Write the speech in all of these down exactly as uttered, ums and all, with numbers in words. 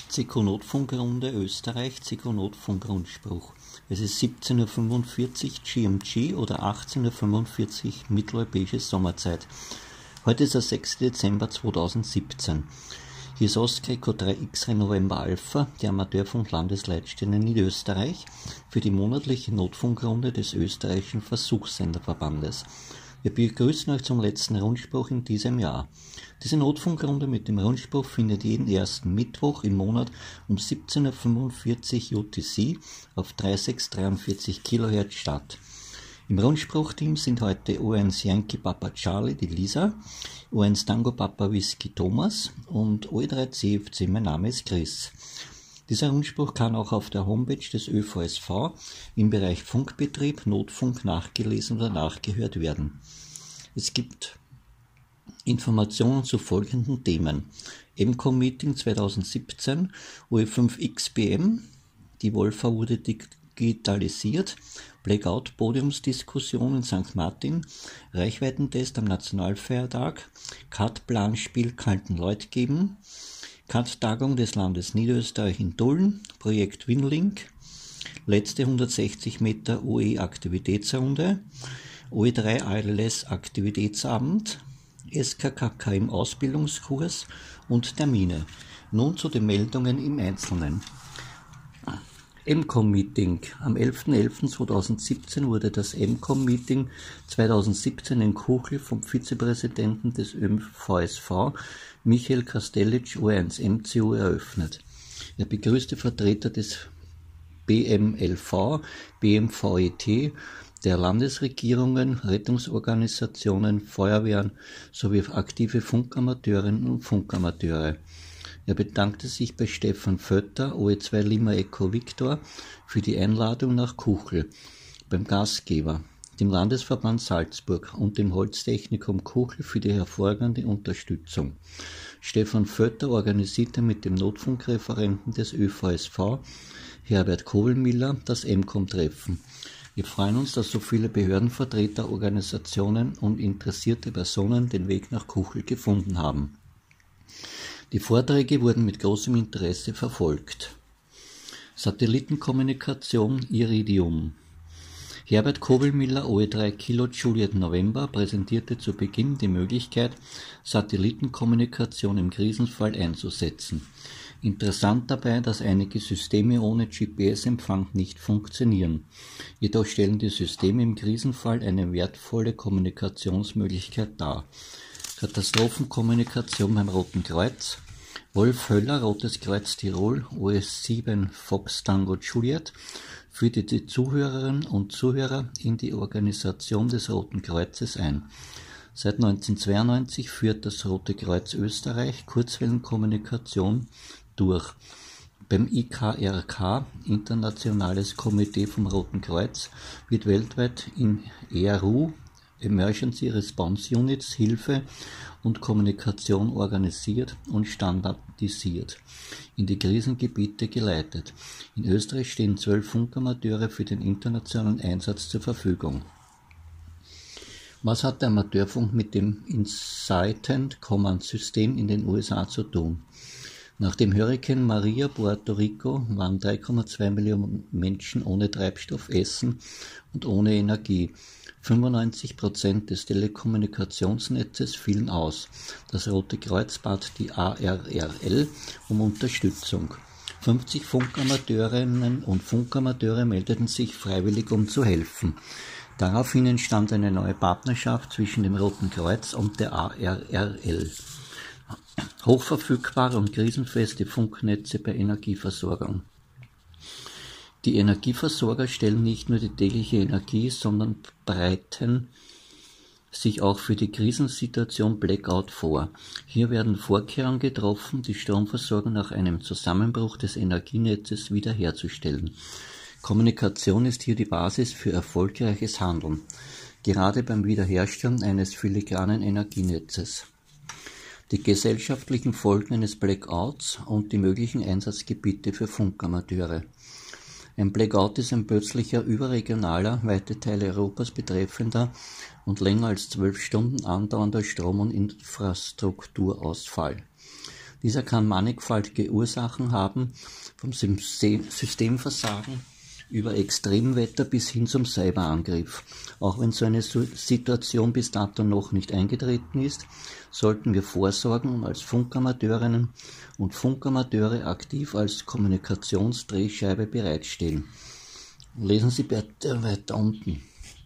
C Q Notfunkrunde Österreich, C Q Notfunkrundspruch. Es ist siebzehn Uhr fünfundvierzig G M G oder achtzehn Uhr fünfundvierzig mitteleuropäische Sommerzeit. Heute ist der sechster Dezember zweitausendsiebzehn. Hier ist Oscar drei X-Ray November Alpha, der Amateurfunk Landesleitstelle Niederösterreich, für die monatliche Notfunkrunde des österreichischen Versuchssenderverbandes. Wir begrüßen euch zum letzten Rundspruch in diesem Jahr. Diese Notfunkrunde mit dem Rundspruch findet jeden ersten Mittwoch im Monat um siebzehn Uhr fünfundvierzig U T C auf dreitausendsechshundertdreiundvierzig Kilohertz statt. Im Rundspruchteam sind heute O eins Yankee Papa Charlie, die Lisa, O eins Tango Papa Whisky Thomas und O E drei C F C, mein Name ist Chris. Dieser Rundspruch kann auch auf der Homepage des Ö V S V im Bereich Funkbetrieb, Notfunk nachgelesen oder nachgehört werden. Es gibt Informationen zu folgenden Themen: M COM Meeting zweitausendsiebzehn, O E fünf X B M, die Wolfa wurde digitalisiert, Blackout Podiumsdiskussion in Sankt Martin, Reichweitentest am Nationalfeiertag, C A D-Planspiel Kaltenleut geben, C A D-Tagung des Landes Niederösterreich in Tulln, Projekt Winlink, letzte hundertsechzig Meter O E-Aktivitätsrunde, O E drei A L S-Aktivitätsabend, S K K K im Ausbildungskurs und Termine. Nun zu den Meldungen im Einzelnen. M COM Meeting. Am elfter elfter zweitausendsiebzehn wurde das M COM Meeting zweitausendsiebzehn in Kuchel vom Vizepräsidenten des Ö V S V, Michael Kastelic, O eins M C U, eröffnet. Er begrüßte Vertreter des B M L V, B M V E T, der Landesregierungen, Rettungsorganisationen, Feuerwehren sowie aktive Funkamateurinnen und Funkamateure. Er bedankte sich bei Stefan Vötter, O E zwei Lima Echo Victor, für die Einladung nach Kuchel, beim Gastgeber, dem Landesverband Salzburg und dem Holztechnikum Kuchel für die hervorragende Unterstützung. Stefan Vötter organisierte mit dem Notfunkreferenten des Ö V S V, Herbert Kovelmiller, das M COM-Treffen. Wir freuen uns, dass so viele Behördenvertreter, Organisationen und interessierte Personen den Weg nach Kuchel gefunden haben. Die Vorträge wurden mit großem Interesse verfolgt. Satellitenkommunikation Iridium. Herbert Kovelmiller, O E drei Kilo Juliet November, präsentierte zu Beginn die Möglichkeit, Satellitenkommunikation im Krisenfall einzusetzen. Interessant dabei, dass einige Systeme ohne G P S-Empfang nicht funktionieren. Jedoch stellen die Systeme im Krisenfall eine wertvolle Kommunikationsmöglichkeit dar. Katastrophenkommunikation beim Roten Kreuz. Wolf Höller, Rotes Kreuz Tirol, O S sieben Fox Tango Juliet, führte die Zuhörerinnen und Zuhörer in die Organisation des Roten Kreuzes ein. Seit neunzehnhundertzweiundneunzig führt das Rote Kreuz Österreich Kurzwellenkommunikation durch. Beim I K R K, Internationales Komitee vom Roten Kreuz, wird weltweit in E R U, Emergency Response Units, Hilfe und Kommunikation organisiert und standardisiert, in die Krisengebiete geleitet. In Österreich stehen zwölf Funkamateure für den internationalen Einsatz zur Verfügung. Was hat der Amateurfunk mit dem Incident Command System in den U S A zu tun? Nach dem Hurrikan Maria Puerto Rico waren drei Komma zwei Millionen Menschen ohne Treibstoff, Essen und ohne Energie. fünfundneunzig Prozent des Telekommunikationsnetzes fielen aus. Das Rote Kreuz bat die A R R L um Unterstützung. fünfzig Funkamateurinnen und Funkamateure meldeten sich freiwillig, um zu helfen. Daraufhin entstand eine neue Partnerschaft zwischen dem Roten Kreuz und der A R R L. Hochverfügbare und krisenfeste Funknetze bei Energieversorgung. Die Energieversorger stellen nicht nur die tägliche Energie, sondern bereiten sich auch für die Krisensituation Blackout vor. Hier werden Vorkehrungen getroffen, die Stromversorgung nach einem Zusammenbruch des Energienetzes wiederherzustellen. Kommunikation ist hier die Basis für erfolgreiches Handeln, gerade beim Wiederherstellen eines filigranen Energienetzes. Die gesellschaftlichen Folgen eines Blackouts und die möglichen Einsatzgebiete für Funkamateure. Ein Blackout ist ein plötzlicher, überregionaler, weite Teile Europas betreffender und länger als zwölf Stunden andauernder Strom- und Infrastrukturausfall. Dieser kann mannigfaltige Ursachen haben, vom Systemversagen über Extremwetter bis hin zum Cyberangriff. Auch wenn so eine Situation bis dato noch nicht eingetreten ist, sollten wir vorsorgen und als Funkamateurinnen und Funkamateure aktiv als Kommunikationsdrehscheibe bereitstehen. Lesen Sie bitte weiter unten.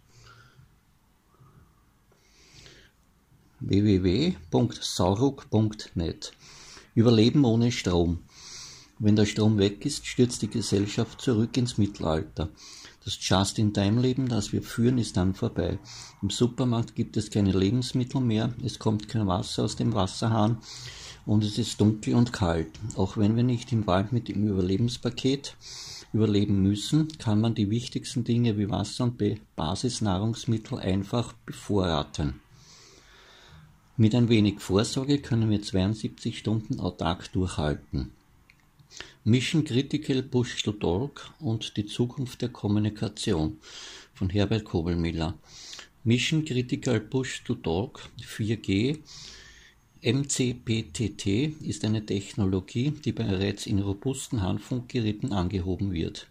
w w w punkt sauruck punkt net Überleben ohne Strom. Wenn der Strom weg ist, stürzt die Gesellschaft zurück ins Mittelalter. Das Just-in-Time-Leben, das wir führen, ist dann vorbei. Im Supermarkt gibt es keine Lebensmittel mehr, es kommt kein Wasser aus dem Wasserhahn und es ist dunkel und kalt. Auch wenn wir nicht im Wald mit dem Überlebenspaket überleben müssen, kann man die wichtigsten Dinge wie Wasser und Basisnahrungsmittel einfach bevorraten. Mit ein wenig Vorsorge können wir zweiundsiebzig Stunden autark durchhalten. Mission Critical Push to Talk und die Zukunft der Kommunikation von Herbert Kobelmiller. Mission Critical Push to Talk vier G M C P T T ist eine Technologie, die bereits in robusten Handfunkgeräten angehoben wird.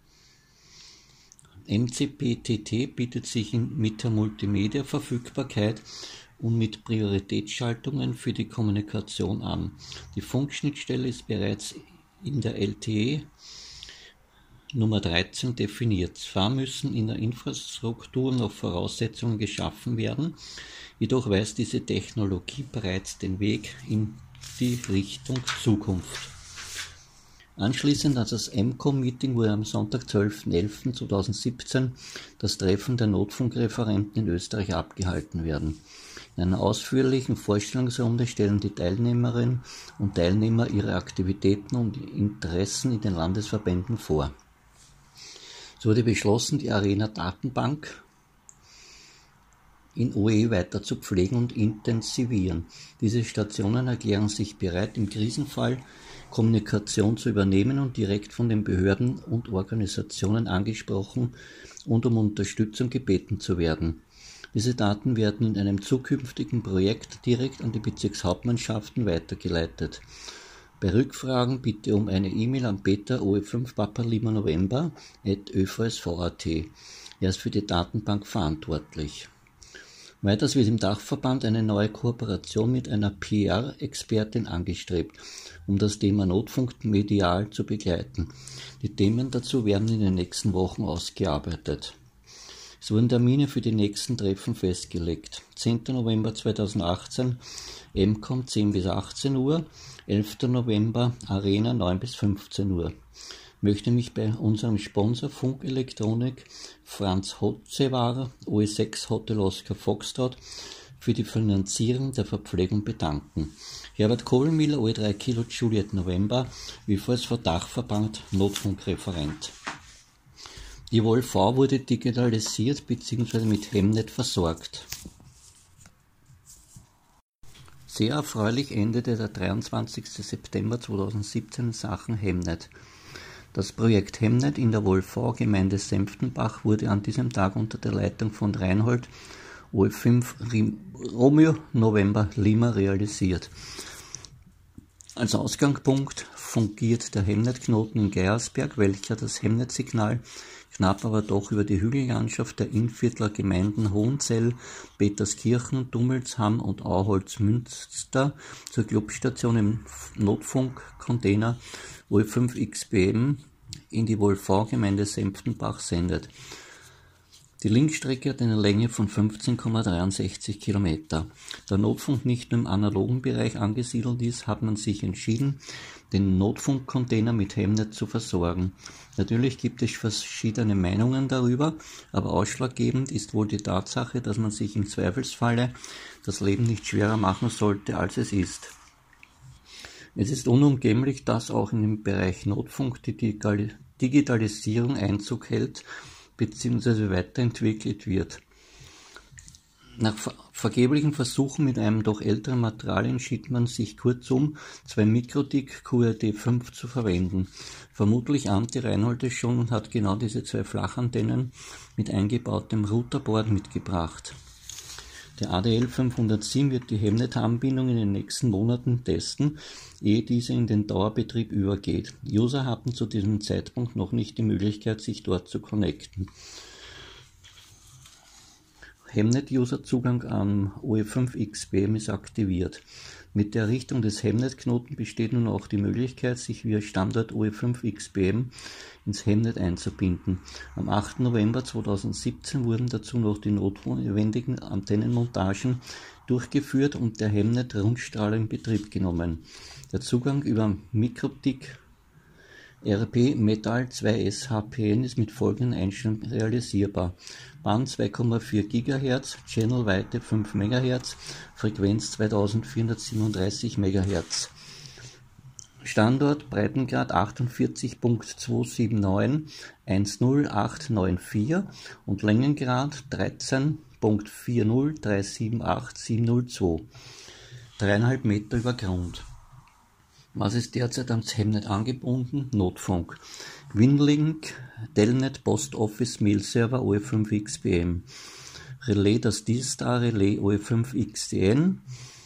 M C P T T bietet sich mit der Multimedia-Verfügbarkeit und mit Prioritätsschaltungen für die Kommunikation an. Die Funkschnittstelle ist bereits in der L T E Nummer dreizehn definiert. Zwar müssen in der Infrastruktur noch Voraussetzungen geschaffen werden, jedoch weist diese Technologie bereits den Weg in die Richtung Zukunft. Anschließend an das M COM-Meeting wurde am Sonntag, zwölften elften zweitausendsiebzehn, das Treffen der Notfunkreferenten in Österreich abgehalten werden. In einer ausführlichen Vorstellungsrunde stellen die Teilnehmerinnen und Teilnehmer ihre Aktivitäten und Interessen in den Landesverbänden vor. Es wurde beschlossen, die Arena-Datenbank in O E weiter zu pflegen und intensivieren. Diese Stationen erklären sich bereit, im Krisenfall Kommunikation zu übernehmen und direkt von den Behörden und Organisationen angesprochen und um Unterstützung gebeten zu werden. Diese Daten werden in einem zukünftigen Projekt direkt an die Bezirkshauptmannschaften weitergeleitet. Bei Rückfragen bitte um eine E-Mail an peter o e fünf papa lima november at ö v s v punkt a t. Er ist für die Datenbank verantwortlich. Weiters wird im Dachverband eine neue Kooperation mit einer P R-Expertin angestrebt, um das Thema Notfunk medial zu begleiten. Die Themen dazu werden in den nächsten Wochen ausgearbeitet. Es wurden Termine für die nächsten Treffen festgelegt. zehnten November zweitausendachtzehn, M COM zehn bis achtzehn Uhr, elften November Arena neun bis fünfzehn Uhr. Ich möchte mich bei unserem Sponsor Funkelektronik Franz Hotzewar, O E sechs Hotel Oscar Foxtrot, für die Finanzierung der Verpflegung bedanken. Herbert Kobelmiller, O E drei Kilo Juliet November, W V S V Dachverband Notfunkreferent. Die W O L V wurde digitalisiert bzw. mit Hemnet versorgt. Sehr erfreulich endete der dreiundzwanzigsten September zweitausendsiebzehn in Sachen Hemnet. Das Projekt Hemnet in der W O L V Gemeinde Senftenbach wurde an diesem Tag unter der Leitung von Reinhold O E fünf Romeo November Lima realisiert. Als Ausgangspunkt fungiert der Hemnet-Knoten in Geiersberg, welcher das Hemnet-Signal knapp aber doch über die Hügellandschaft der Innviertler Gemeinden Hohenzell, Peterskirchen, Dummelshamm und Auholz-Münster zur Clubstation im Notfunkcontainer O E fünf X B M in die W O L V-Gemeinde Senftenbach sendet. Die Linkstrecke hat eine Länge von fünfzehn Komma dreiundsechzig Kilometer. Da Notfunk nicht nur im analogen Bereich angesiedelt ist, hat man sich entschieden, den Notfunkcontainer mit Hemnet zu versorgen. Natürlich gibt es verschiedene Meinungen darüber, aber ausschlaggebend ist wohl die Tatsache, dass man sich im Zweifelsfalle das Leben nicht schwerer machen sollte, als es ist. Es ist unumgänglich, dass auch in dem Bereich Notfunk die Digitalisierung Einzug hält bzw. weiterentwickelt wird. Nach ver vergeblichen Versuchen mit einem doch älteren Material entschied man sich kurzum, zwei Mikrotik Q R D fünf zu verwenden. Vermutlich ahnte Reinhold es schon und hat genau diese zwei Flachantennen mit eingebautem Routerboard mitgebracht. Der A D L fünfhundertsieben wird die Hemnet-Anbindung in den nächsten Monaten testen, ehe diese in den Dauerbetrieb übergeht. User hatten zu diesem Zeitpunkt noch nicht die Möglichkeit, sich dort zu connecten. Hemnet-User-Zugang am O E fünf X B M ist aktiviert. Mit der Errichtung des Hemnet-Knoten besteht nun auch die Möglichkeit, sich via Standort O E fünf X B M ins Hemnet einzubinden. Am achten November zweitausendsiebzehn wurden dazu noch die notwendigen Antennenmontagen durchgeführt und der Hemnet-Rundstrahler in Betrieb genommen. Der Zugang über Mikrotik R P Metal zwei S H P N ist mit folgenden Einstellungen realisierbar: Band zwei Komma vier Gigahertz, Channelweite fünf Megahertz, Frequenz zweitausendvierhundertsiebenunddreißig Megahertz. Standort Breitengrad achtundvierzig Punkt zweihundertneunundsiebzig eins null acht neun vier und Längengrad dreizehn Punkt vier null drei sieben acht sieben null zwei, dreieinhalb Meter über Grund. Was ist derzeit ans Hemnet angebunden? Notfunk. Winlink, Telnet, Post Office, Mail Server, O E fünf X B M. Relais, das D-Star Relais O E fünf X D N.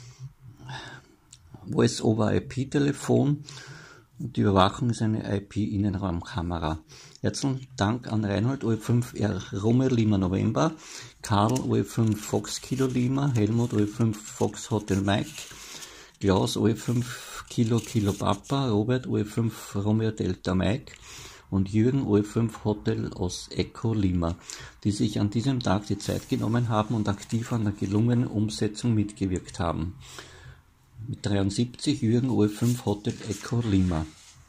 Voice over I P Telefon. Und die Überwachung ist eine I P-Innenraumkamera. Herzlichen Dank an Reinhold O E fünf R Romeo Lima November, Karl O E fünf Fox Kilo Lima, Helmut O E fünf Fox Hotel Mike, Klaus O E fünf Kilo Kilo Papa, Robert O E fünf Romeo Delta Mike und Jürgen O E fünf Hotel aus Echo Lima, die sich an diesem Tag die Zeit genommen haben und aktiv an der gelungenen Umsetzung mitgewirkt haben. Mit dreiundsiebzig Jürgen O E fünf Hotel Echo Lima.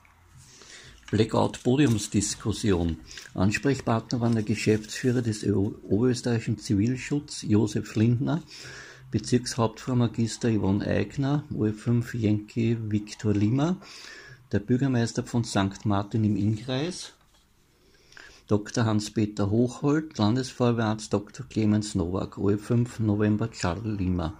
Blackout-Podiumsdiskussion. Ansprechpartner waren der Geschäftsführer des Oberösterreichischen Zivilschutz, Josef Lindner, Bezirkshauptfrau Magister Yvonne Eigner, O E fünf Yankee Victor Lima, der Bürgermeister von Sankt Martin im Innkreis, Doktor Hans-Peter Hochhold, Landesfeuerwehrarzt Doktor Clemens Nowak, O E fünf November Charles Lima,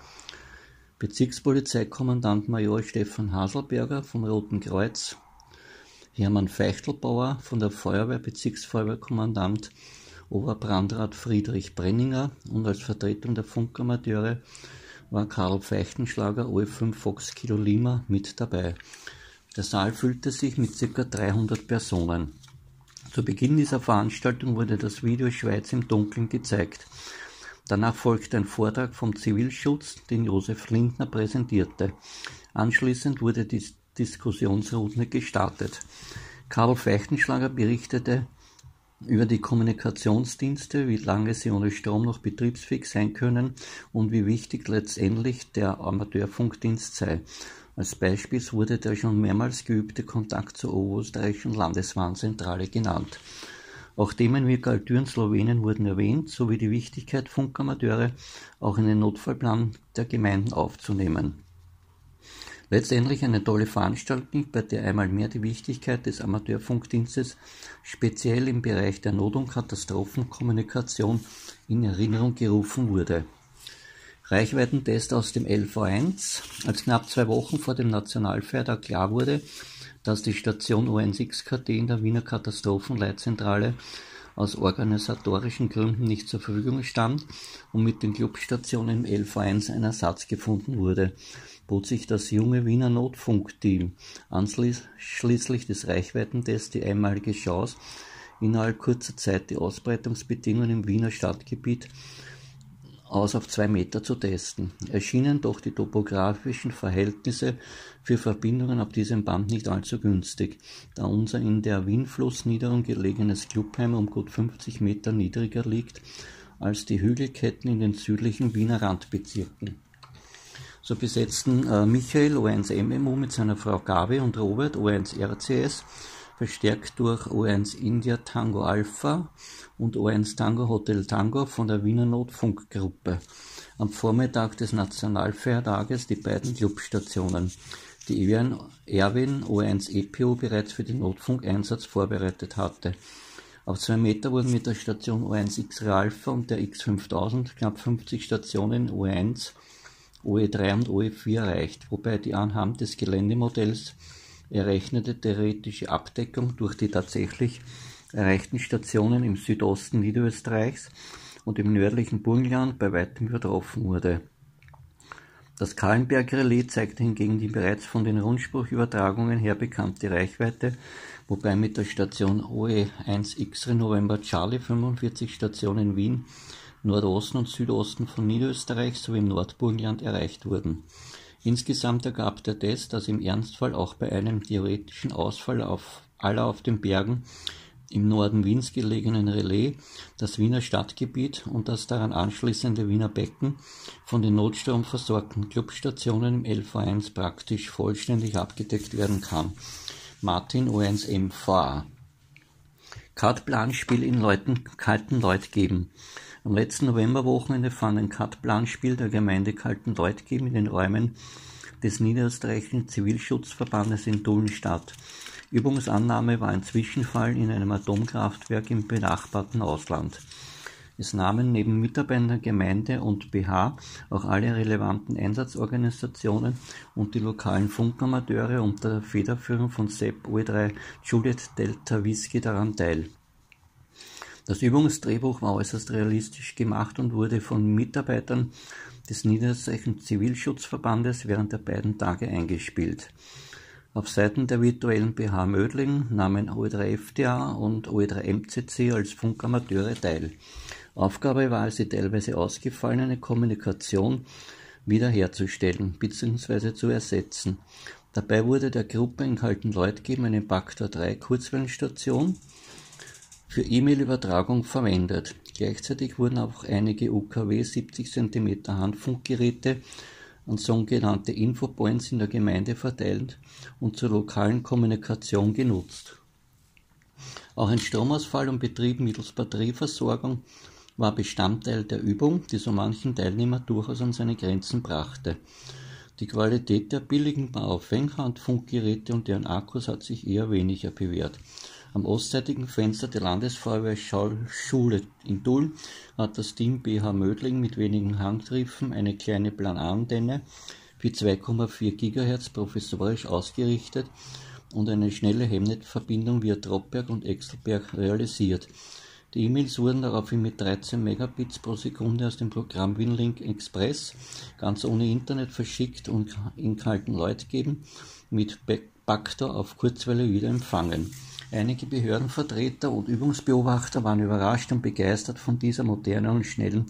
Bezirkspolizeikommandant Major Stefan Haselberger vom Roten Kreuz, Hermann Feichtelbauer von der Feuerwehr, Bezirksfeuerwehrkommandant Oberbrandrat Friedrich Brenninger und als Vertretung der Funkamateure war Karl Feichtenschlager O E fünf Fox Kilo Lima mit dabei. Der Saal füllte sich mit ca. dreihundert Personen. Zu Beginn dieser Veranstaltung wurde das Video Schweiz im Dunkeln gezeigt. Danach folgte ein Vortrag vom Zivilschutz, den Josef Lindner präsentierte. Anschließend wurde die Diskussionsrunde gestartet. Karl Feichtenschlager berichtete über die Kommunikationsdienste, wie lange sie ohne Strom noch betriebsfähig sein können und wie wichtig letztendlich der Amateurfunkdienst sei. Als Beispiel wurde der schon mehrmals geübte Kontakt zur oberösterreichischen Landeswarnzentrale genannt. Auch Themen wie Galtür und Slowenien wurden erwähnt, sowie die Wichtigkeit, Funkamateure auch in den Notfallplan der Gemeinden aufzunehmen. Letztendlich eine tolle Veranstaltung, bei der einmal mehr die Wichtigkeit des Amateurfunkdienstes speziell im Bereich der Not- und Katastrophenkommunikation in Erinnerung gerufen wurde. Reichweitentest aus dem L V eins. Als knapp zwei Wochen vor dem Nationalfeiertag klar wurde, dass die Station O eins X K T in der Wiener Katastrophenleitzentrale aus organisatorischen Gründen nicht zur Verfügung stand und mit den Clubstationen im L V eins ein Ersatz gefunden wurde, bot sich das junge Wiener Notfunkteam anschließend des Reichweitentests die einmalige Chance, innerhalb kurzer Zeit die Ausbreitungsbedingungen im Wiener Stadtgebiet aus auf zwei Meter zu testen. Erschienen doch die topografischen Verhältnisse für Verbindungen auf diesem Band nicht allzu günstig, da unser in der Wienflussniederung gelegenes Clubheim um gut fünfzig Meter niedriger liegt als die Hügelketten in den südlichen Wiener Randbezirken. So besetzten äh, Michael O eins M M U mit seiner Frau Gabi und Robert O eins R C S, verstärkt durch O eins India Tango Alpha und O eins Tango Hotel Tango von der Wiener Notfunkgruppe. Am Vormittag des Nationalfeiertages die beiden Clubstationen, die Erwin O eins E P O bereits für den Notfunkeinsatz vorbereitet hatte. Auf zwei Meter wurden mit der Station O eins X-Ray Alpha und der X fünftausend knapp fünfzig Stationen O eins, O E drei und O E vier erreicht, wobei die anhand des Geländemodells errechnete theoretische Abdeckung durch die tatsächlich erreichten Stationen im Südosten Niederösterreichs und im nördlichen Burgenland bei weitem übertroffen wurde. Das Kahlenberg-Relais zeigte hingegen die bereits von den Rundspruchübertragungen her bekannte Reichweite, wobei mit der Station O E eins X-Ray November Charlie fünfundvierzig Stationen in Wien, Nordosten und Südosten von Niederösterreich sowie im Nordburgenland erreicht wurden. Insgesamt ergab der Test, dass im Ernstfall auch bei einem theoretischen Ausfall auf, aller auf den Bergen im Norden Wiens gelegenen Relais das Wiener Stadtgebiet und das daran anschließende Wiener Becken von den notstromversorgten Clubstationen im L V eins praktisch vollständig abgedeckt werden kann. Martin O eins M V A. Carte-Blanche-Spiel in Leuten, Kaltenleutgeben. Am letzten Novemberwochenende fand ein Carte-Blanche-Spiel der Gemeinde Kaltenleutgeben in den Räumen des Niederösterreichischen Zivilschutzverbandes in Tulln statt. Übungsannahme war ein Zwischenfall in einem Atomkraftwerk im benachbarten Ausland. Es nahmen neben Mitarbeitern der Gemeinde und B H auch alle relevanten Einsatzorganisationen und die lokalen Funkamateure unter der Federführung von Sepp O E drei Juliet Delta Whisky daran teil. Das Übungsdrehbuch war äußerst realistisch gemacht und wurde von Mitarbeitern des Niederösterreichischen Zivilschutzverbandes während der beiden Tage eingespielt. Auf Seiten der virtuellen B H Mödling nahmen O E drei F D A und O E drei M C C als Funkamateure teil. Aufgabe war es, die teilweise ausgefallene Kommunikation wiederherzustellen bzw. zu ersetzen. Dabei wurde der Gruppe in Kaltenleutgeben eine Baktor drei Kurzwellenstation für E-Mail-Übertragung verwendet. Gleichzeitig wurden auch einige U K W siebzig Zentimeter Handfunkgeräte und sogenannte Infopoints in der Gemeinde verteilt und zur lokalen Kommunikation genutzt. Auch ein Stromausfall und Betrieb mittels Batterieversorgung war Bestandteil der Übung, die so manchen Teilnehmer durchaus an seine Grenzen brachte. Die Qualität der billigen Bauaufhänghandfunkgeräte und deren Akkus hat sich eher weniger bewährt. Am ostseitigen Fenster der Landesfeuerwehrschule in Tulln hat das Team B H Mödling mit wenigen Handgriffen eine kleine Planarantenne für zwei Komma vier Gigahertz professorisch ausgerichtet und eine schnelle Hemnet-Verbindung via Troppberg und Exelberg realisiert. Die E-Mails wurden daraufhin mit dreizehn Megabits pro Sekunde aus dem Programm Winlink Express ganz ohne Internet verschickt und in Kaltenleutgeben mit Baktor auf Kurzwelle wieder empfangen. Einige Behördenvertreter und Übungsbeobachter waren überrascht und begeistert von dieser modernen und schnellen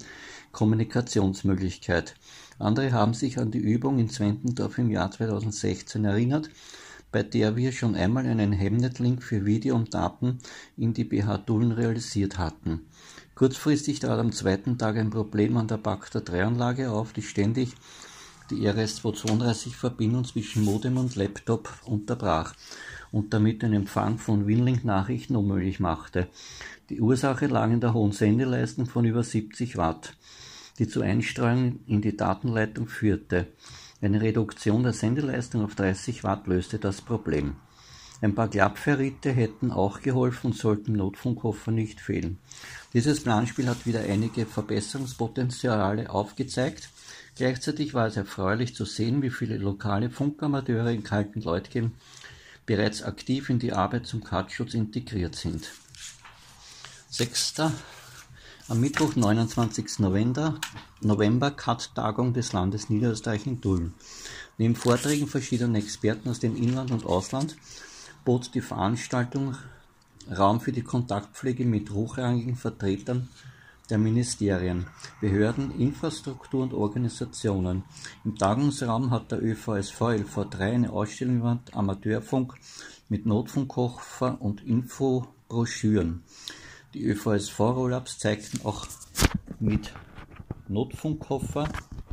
Kommunikationsmöglichkeit. Andere haben sich an die Übung in Zwentendorf im Jahr zweitausendsechzehn erinnert, bei der wir schon einmal einen Hemnet-Link für Video und Daten in die B H Tulln realisiert hatten. Kurzfristig trat am zweiten Tag ein Problem an der Baktor drei Anlage auf, die ständig die R S zweihundertzweiunddreißig Verbindung zwischen Modem und Laptop unterbrach und damit den Empfang von Winlink-Nachrichten unmöglich machte. Die Ursache lag in der hohen Sendeleistung von über siebzig Watt, die zu Einstreuungen in die Datenleitung führte. Eine Reduktion der Sendeleistung auf dreißig Watt löste das Problem. Ein paar Klappferrite hätten auch geholfen und sollten im Notfunkkoffer nicht fehlen. Dieses Planspiel hat wieder einige Verbesserungspotenziale aufgezeigt. Gleichzeitig war es erfreulich zu sehen, wie viele lokale Funkamateure in Kaltenleutgeben bereits aktiv in die Arbeit zum Carte-Schutz integriert sind. Sechster Am Mittwoch, neunundzwanzigsten November, November C A T-Tagung des Landes Niederösterreich in Tulln. Neben Vorträgen verschiedener Experten aus dem Inland und Ausland bot die Veranstaltung Raum für die Kontaktpflege mit hochrangigen Vertretern der Ministerien, Behörden, Infrastruktur und Organisationen. Im Tagungsraum hat der Ö V S V L V drei eine Ausstellung über Amateurfunk mit Notfunkkoffer und Infobroschüren. Die Ö V S V-Rollups zeigten auch mit Notfunkkoffer,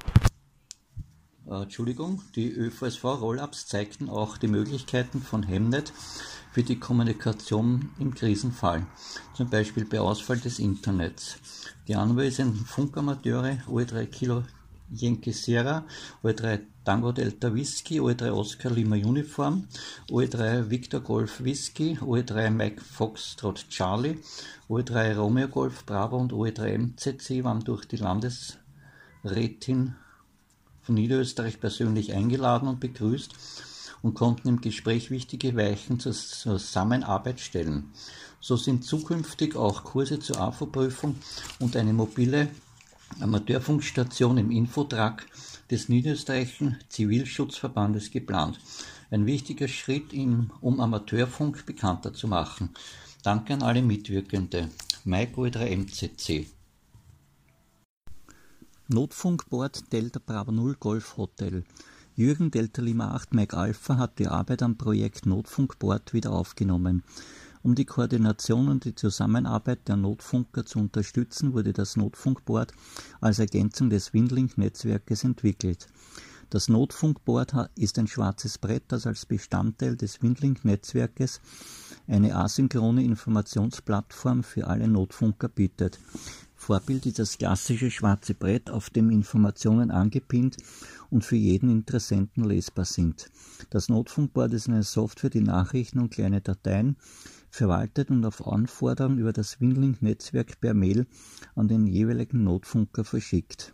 äh, Entschuldigung, die Ö V S V-Rollups zeigten auch die Möglichkeiten von Hemnet für die Kommunikation im Krisenfall, zum Beispiel bei Ausfall des Internets. Die anwesenden Funkamateure O E drei Kilo Yankee Sierra, O E drei Tango Delta Whisky, O E drei Oscar Lima Uniform, O E drei Victor Golf Whisky, O E drei Mike Foxtrot Charlie, O E drei Romeo Golf Bravo und O E drei M C C waren durch die Landesrätin von Niederösterreich persönlich eingeladen und begrüßt und konnten im Gespräch wichtige Weichen zur Zusammenarbeit stellen. So sind zukünftig auch Kurse zur A F O-Prüfung und eine mobile Amateurfunkstation im Infotrack des Niederösterreichischen Zivilschutzverbandes geplant. Ein wichtiger Schritt, um Amateurfunk bekannter zu machen. Danke an alle Mitwirkende. Mike O E drei M Z C. Notfunkbord Delta Bravo null Golf Hotel. Jürgen Delta Lima acht Mike Alpha hat die Arbeit am Projekt Notfunkbord wieder aufgenommen. Um die Koordination und die Zusammenarbeit der Notfunker zu unterstützen, wurde das Notfunkbord als Ergänzung des Winlink-Netzwerkes entwickelt. Das Notfunkbord ist ein schwarzes Brett, das als Bestandteil des Winlink-Netzwerkes eine asynchrone Informationsplattform für alle Notfunker bietet. Vorbild ist das klassische schwarze Brett, auf dem Informationen angepinnt und für jeden Interessenten lesbar sind. Das Notfunkbord ist eine Software, die Nachrichten und kleine Dateien verwaltet und auf Anforderung über das Winlink-Netzwerk per Mail an den jeweiligen Notfunker verschickt.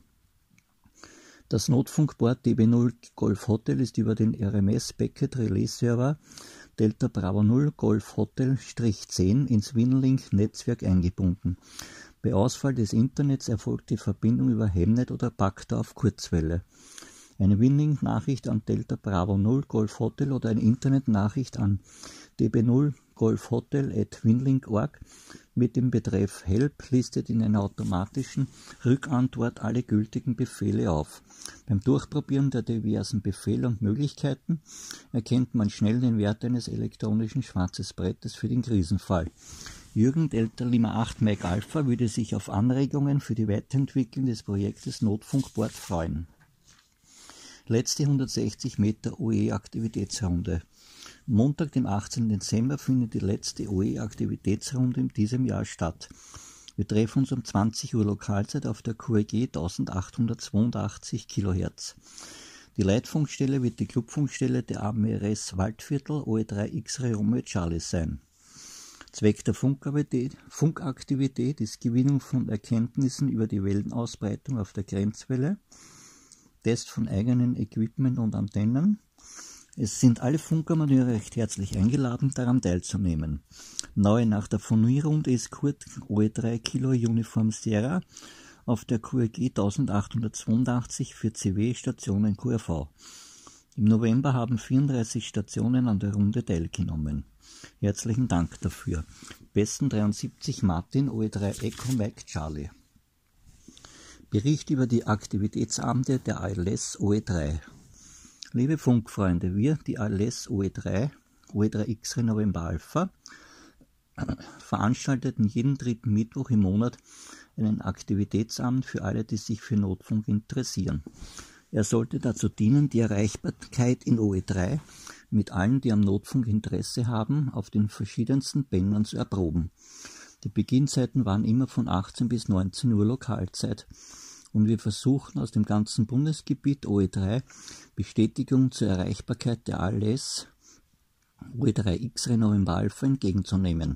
Das Notfunkbord D B null Golf Hotel ist über den R M S Packet Relay Server Delta Bravo null Golf Hotel zehn ins Winlink-Netzwerk eingebunden. Bei Ausfall des Internets erfolgt die Verbindung über Hemnet oder Pacta auf Kurzwelle. Eine Winlink-Nachricht an Delta Bravo null Golf Hotel oder eine Internetnachricht an D B null Golf Hotel at winlink punkt org mit dem Betreff Help listet in einer automatischen Rückantwort alle gültigen Befehle auf. Beim Durchprobieren der diversen Befehle und Möglichkeiten erkennt man schnell den Wert eines elektronischen schwarzes Brettes für den Krisenfall. Jürgen Delta Lima acht Mike Alpha würde sich auf Anregungen für die Weiterentwicklung des Projektes Notfunkbord freuen. Letzte hundertsechzig Meter O E-Aktivitätsrunde. Montag, dem achtzehnten Dezember, findet die letzte O E-Aktivitätsrunde in diesem Jahr statt. Wir treffen uns um zwanzig Uhr Lokalzeit auf der Q R G eintausendachthundertzweiundachtzig Kilohertz. Die Leitfunkstelle wird die Clubfunkstelle der A M R S Waldviertel O E drei X-Ray Romeo Charlie sein. Zweck der Funkaktivität, Funkaktivität ist Gewinnung von Erkenntnissen über die Wellenausbreitung auf der Grenzwelle, Test von eigenen Equipment und Antennen. Es sind alle Funkamateure recht herzlich eingeladen, daran teilzunehmen. Neu nach der Furnierrunde ist Kurt O E drei Kilo Uniform Sierra auf der Q R G eintausendachthundertzweiundachtzig für C W-Stationen Q R V. Im November haben vierunddreißig Stationen an der Runde teilgenommen. Herzlichen Dank dafür. Besten dreiundsiebzig Martin O E drei Echo Mike Charlie. Bericht über die Aktivitätsabende der A L S O E drei. Liebe Funkfreunde, wir, die A L S O E drei, O E drei X-Ray November Alpha, veranstalteten jeden dritten Mittwoch im Monat einen Aktivitätsabend für alle, die sich für Notfunk interessieren. Er sollte dazu dienen, die Erreichbarkeit in O E drei mit allen, die am Notfunk Interesse haben, auf den verschiedensten Bändern zu erproben. Die Beginnzeiten waren immer von achtzehn bis neunzehn Uhr Lokalzeit. Und wir versuchen aus dem ganzen Bundesgebiet O E drei Bestätigung zur Erreichbarkeit der A L S O E drei X-Ray November Alpha entgegenzunehmen.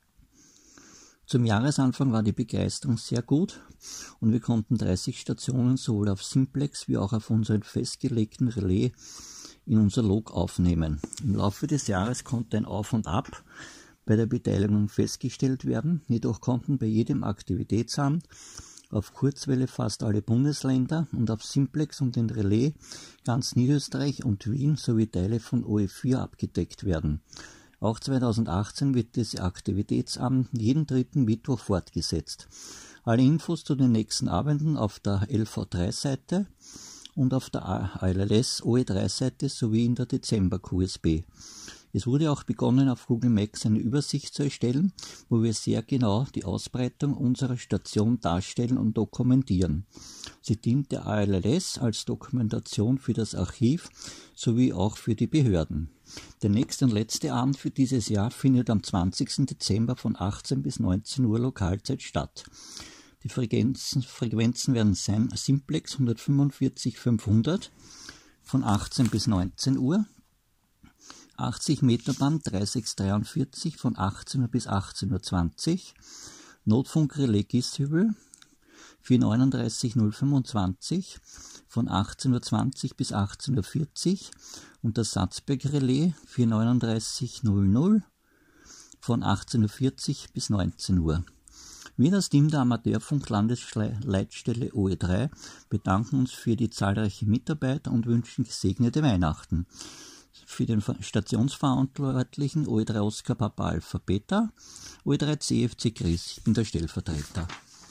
Zum Jahresanfang war die Begeisterung sehr gut und wir konnten dreißig Stationen sowohl auf Simplex wie auch auf unseren festgelegten Relais in unser Log aufnehmen. Im Laufe des Jahres konnte ein Auf und Ab bei der Beteiligung festgestellt werden, jedoch konnten bei jedem Aktivitätsabend auf Kurzwelle fast alle Bundesländer und auf Simplex und den Relais ganz Niederösterreich und Wien sowie Teile von O E vier abgedeckt werden. Auch zweitausendachtzehn wird diese Aktivitätsabend jeden dritten Mittwoch fortgesetzt. Alle Infos zu den nächsten Abenden auf der L V drei Seite und auf der A L S O E drei Seite sowie in der Dezember Q S B. Es wurde auch begonnen, auf Google Maps eine Übersicht zu erstellen, wo wir sehr genau die Ausbreitung unserer Station darstellen und dokumentieren. Sie dient der A L S als Dokumentation für das Archiv sowie auch für die Behörden. Der nächste und letzte Abend für dieses Jahr findet am zwanzigsten Dezember von achtzehn bis neunzehn Uhr Lokalzeit statt. Die Frequenzen, Frequenzen werden sein Simplex hundertfünfundvierzig fünfhundert von achtzehn bis neunzehn Uhr, achtzig Meter Band dreisechshundertdreiundvierzig von achtzehn Uhr bis achtzehn Uhr zwanzig, Notfunkrelais Gisshübel vier neun drei null fünfundzwanzig von achtzehn Uhr zwanzig bis achtzehn Uhr vierzig und das Salzberg-Relais vier neun drei null null von achtzehn Uhr vierzig bis neunzehn Uhr. Wir, das Team der Amateurfunk-Landesleitstelle O E drei, bedanken uns für die zahlreiche Mitarbeit und wünschen gesegnete Weihnachten. Für den Stationsverantwortlichen O E drei Oscar Papa Alpha Beta, O E drei C F C Chris, ich bin der Stellvertreter.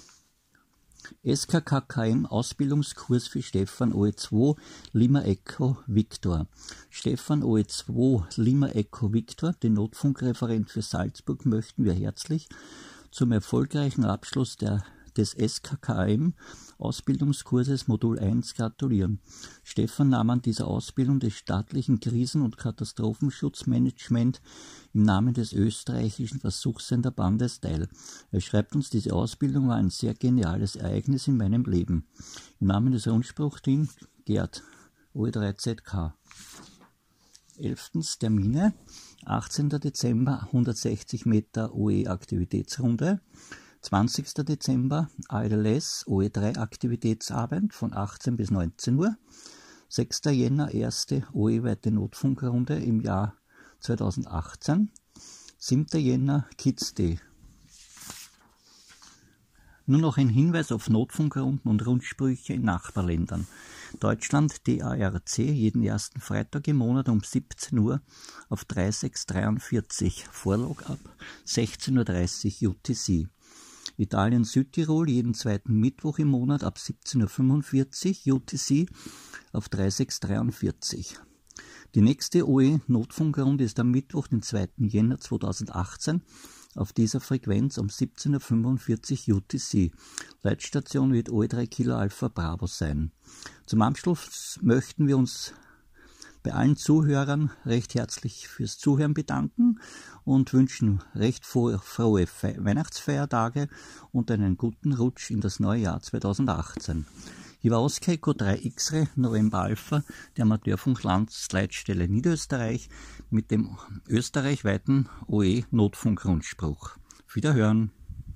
S K K K M Ausbildungskurs für Stefan O E zwei Lima Echo Victor. Stefan O E zwei Lima Echo Victor, den Notfunkreferent für Salzburg, möchten wir herzlich zum erfolgreichen Abschluss der, des S K K M Ausbildungskurses Modul eins gratulieren. Stefan nahm an dieser Ausbildung des staatlichen Krisen- und Katastrophenschutzmanagement im Namen des österreichischen Versuchssenderbandes teil. Er schreibt uns, diese Ausbildung war ein sehr geniales Ereignis in meinem Leben. Im Namen des Rundspruchteams Gerd, O E drei Z K. elftens Termine, achtzehnten Dezember hundertsechzig Meter O E-Aktivitätsrunde, zwanzigsten Dezember A L S O E drei Aktivitätsabend von achtzehn bis neunzehn Uhr, sechsten Jänner erste O E-weite Notfunkrunde im Jahr zweitausendachtzehn, siebten Jänner Kids Day. Nur noch ein Hinweis auf Notfunkrunden und Rundsprüche in Nachbarländern. Deutschland D A R C jeden ersten Freitag im Monat um siebzehn Uhr auf drei sechs dreiundvierzig, Vorlog ab sechzehn Uhr dreißig U T C. Italien Südtirol jeden zweiten Mittwoch im Monat ab siebzehn Uhr fünfundvierzig U T C auf drei sechs dreiundvierzig. Die nächste O E-Notfunkrunde ist am Mittwoch, den zweiten Jänner zweitausendachtzehn, auf dieser Frequenz um siebzehn Uhr fünfundvierzig U T C. Leitstation wird O E drei Kilo Alpha Bravo sein. Zum Abschluss möchten wir uns bei allen Zuhörern recht herzlich fürs Zuhören bedanken und wünschen recht frohe, frohe Weihnachtsfeiertage und einen guten Rutsch in das neue Jahr zweitausendachtzehn. Hier war Oscar Echo drei X-Ray November Alpha der Amateurfunk-Landesleitstelle Niederösterreich mit dem österreichweiten O E-Notfunkrundspruch. Wiederhören!